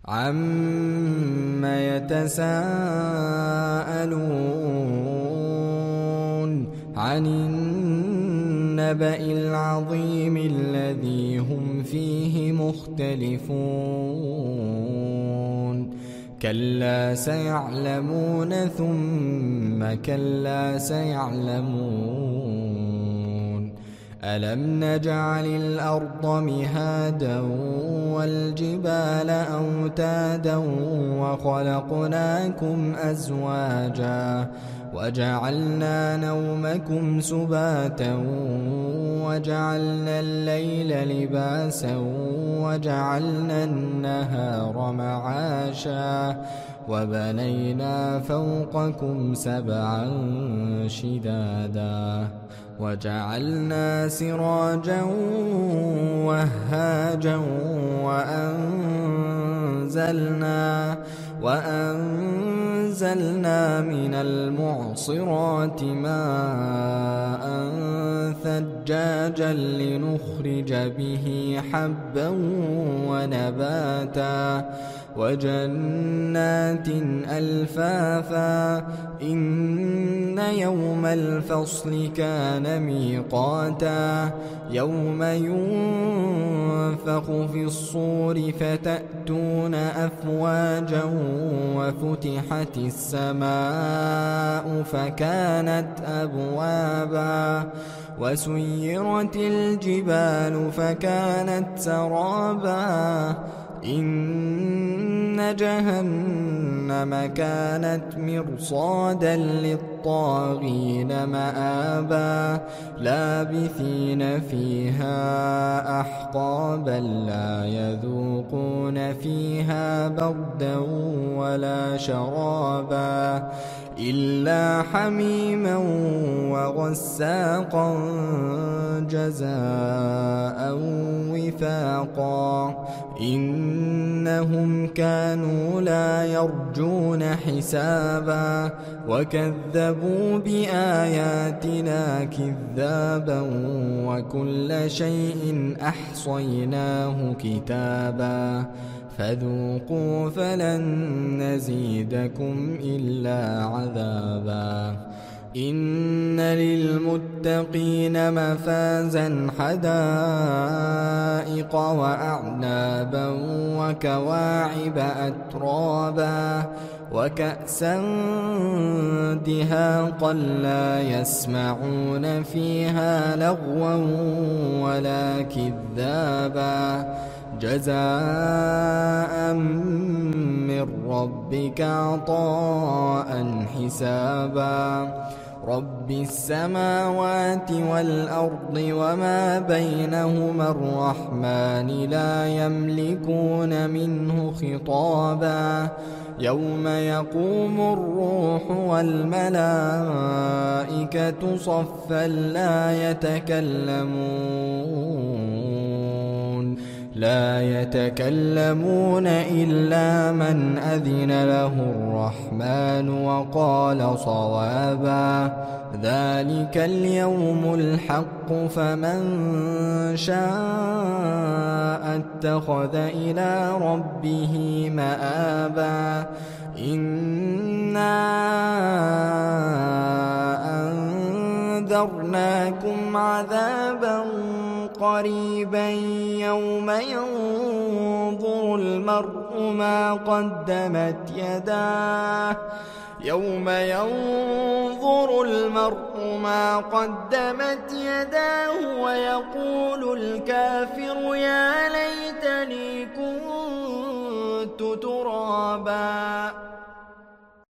عَمَّ يَتَسَاءَلُونَ عَنِ النَّبَإِ الْعَظِيمِ الَّذِي هُمْ فِيهِ مُخْتَلِفُونَ كَلَّا سَيَعْلَمُونَ ثُمَّ كَلَّا سَيَعْلَمُونَ أَلَمْ نَجْعَلِ الْأَرْضَ مِهَادًا وَالْجِبَالَ أَوْتَادًا وَخَلَقْنَاكُمْ أَزْوَاجًا وَجَعَلْنَا نَوْمَكُمْ سُبَاتًا وَجَعَلْنَا اللَّيْلَ لِبَاسًا وَجَعَلْنَا النَّهَارَ مَعَاشًا وَبَنَيْنَا فَوْقَكُمْ سَبْعًا شِدَادًا وَجَعَلْنَا سِرَاجًا وَهَّاجًا وَأَنزَلْنَا مِنَ الْمُعْصِرَاتِ مَاءً ثَجَّاجًا لِّنُخْرِجَ بِهِ حَبًّا وَنَبَاتًا وَجَنَّاتٍ أَلْفَافًا إِنَّ يَوْمَ الْفَصْلِ كَانَ مِيقَاتًا يَوْمَ يُنفَخُ فِي الصُّورِ فَتَأْتُونَ أَفْوَاجًا وَفُتِحَتِ السَّمَاءُ فَكَانَتْ أَبْوَابًا وَسُيِّرَتِ الْجِبَالُ فَكَانَتْ سَرَابًا إِنَّ جَهَنَّمَ كَانَتْ مِرْصَادًا لِّلطَّاغِينَ مَآبًا لَابِثِينَ فِيهَا أَحْقَابًا لَّا يَذُوقُونَ فِيهَا بَرْدًا وَلَا شَرَابًا إِلَّا حَمِيمًا وَغَسَّاقًا جَزَاءً وِفَاقًا إِنَّهُمْ كَانُوا لَا يَرْجُونَ حِسَابًا وَكَذَّبُوا بِآيَاتِنَا كِذَّابًا وَكُلَّ شَيْءٍ أَحْصَيْنَاهُ كِتَابًا فَذُوقُوا فَلَن نَّزِيدَكُمْ إِلَّا عَذَابًا إِنَّ لِلْمُتَّقِينَ مَفَازًا حَدَائِقَ وَأَعْنَابًا وَكَوَاعِبَ أَتْرَابًا وَكَأْسًا دِهَاقًا لَّا يَسْمَعُونَ فِيهَا لَغْوًا وَلَا كِذَّابًا جَزَاءً مِّن رَّبِّكَ عَطَاءً حِسَابًا رَبِّ السَّمَاوَاتِ وَالْأَرْضِ وَمَا بَيْنَهُمَا الرَّحْمَٰنِ لَا يَمْلِكُونَ مِنْهُ خِطَابًا يَوْمَ يَقُومُ الرُّوحُ وَالْمَلَائِكَةُ صَفًّا لا يتكلمون إلا من أذن له الرحمن وقال صوابا ذلك اليوم الحق فمن شاء اتخذ إلى ربه مآبا إنا أنذرناكم عذابا قريبا يوم ينظر المرء ما قدمت يداه ويقول الكافر يا ليتني كنت ترابا